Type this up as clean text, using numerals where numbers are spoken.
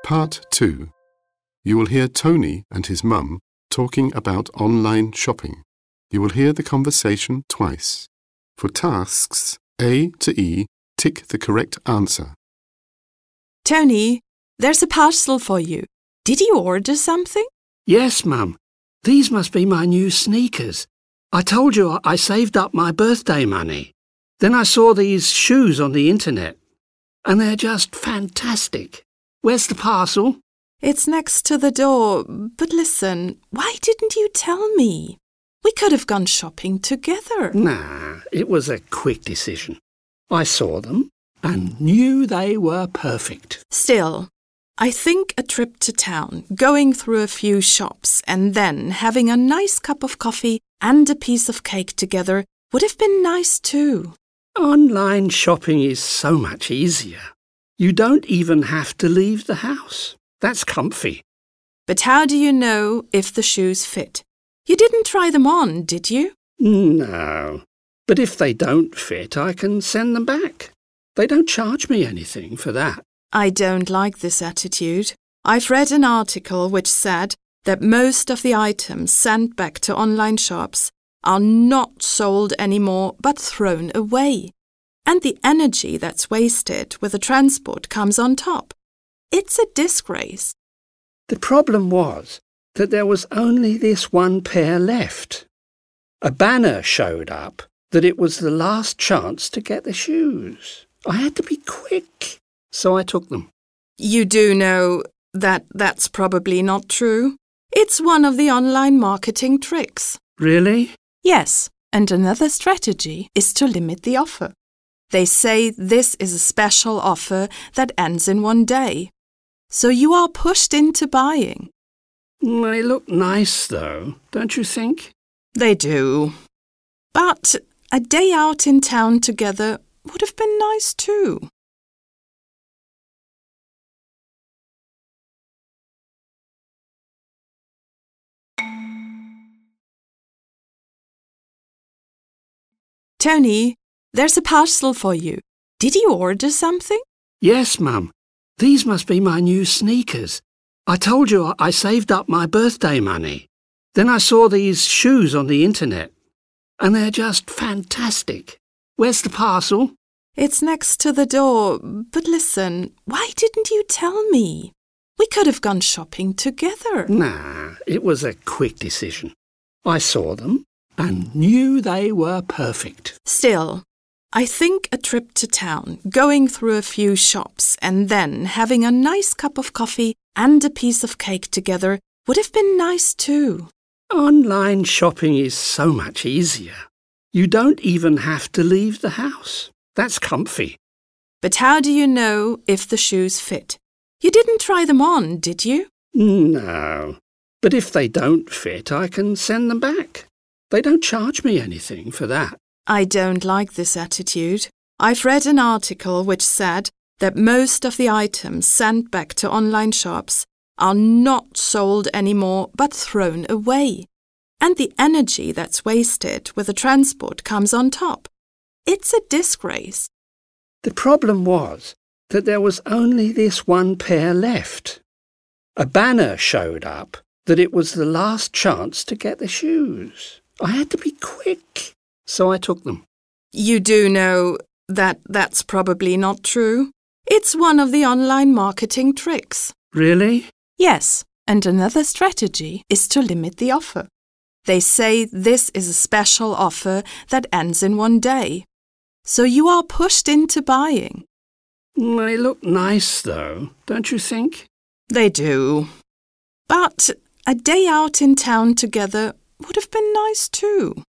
Part 2. You will hear Tony and his mum talking about online shopping. You will hear the conversation twice. For tasks A to E, tick the correct answer. Tony, there's a parcel for you. Did you order something? Yes, Mum. These must be my new sneakers. I told you I saved up my birthday money. Then I saw these shoes on the internet, and they're just fantastic. Where's the parcel? It's next to the door. But listen, why didn't you tell me? We could have gone shopping together. Nah, it was a quick decision. I saw them and knew they were perfect. Still, I think a trip to town, going through a few shops, and then having a nice cup of coffee and a piece of cake together would have been nice too. Online shopping is so much easier. You don't even have to leave the house. That's comfy. But how do you know if the shoes fit? You didn't try them on, did you? No. But if they don't fit, I can send them back. They don't charge me anything for that. I don't like this attitude. I've read an article which said that most of the items sent back to online shops are not sold anymore but thrown away. And the energy that's wasted with the transport comes on top. It's a disgrace. The problem was that there was only this one pair left. A banner showed up that it was the last chance to get the shoes. I had to be quick, so I took them. You do know that that's probably not true. It's one of the online marketing tricks. Really? Yes, and another strategy is to limit the offer. They say this is a special offer that ends in one day. So you are pushed into buying. They look nice, though, don't you think? They do. But a day out in town together would have been nice too. Tony, there's a parcel for you. Did you order something? Yes, Mum. These must be my new sneakers. I told you I saved up my birthday money. Then I saw these shoes on the internet, and they're just fantastic. Where's the parcel? It's next to the door. But listen, why didn't you tell me? We could have gone shopping together. Nah, it was a quick decision. I saw them and knew they were perfect. Still, I think a trip to town, going through a few shops, and then having a nice cup of coffee and a piece of cake together would have been nice too. Online shopping is so much easier. You don't even have to leave the house. That's comfy. But how do you know if the shoes fit? You didn't try them on, did you? No. But if they don't fit, I can send them back. They don't charge me anything for that. I don't like this attitude. I've read an article which said that most of the items sent back to online shops are not sold anymore but thrown away. And the energy that's wasted with the transport comes on top. It's a disgrace. The problem was that there was only this one pair left. A banner showed up that it was the last chance to get the shoes. I had to be quick, so I took them. You do know that that's probably not true. It's one of the online marketing tricks. Really? Yes, and another strategy is to limit the offer. They say this is a special offer that ends in one day. So you are pushed into buying. They look nice, though, don't you think? They do. But a day out in town together would have been nice too.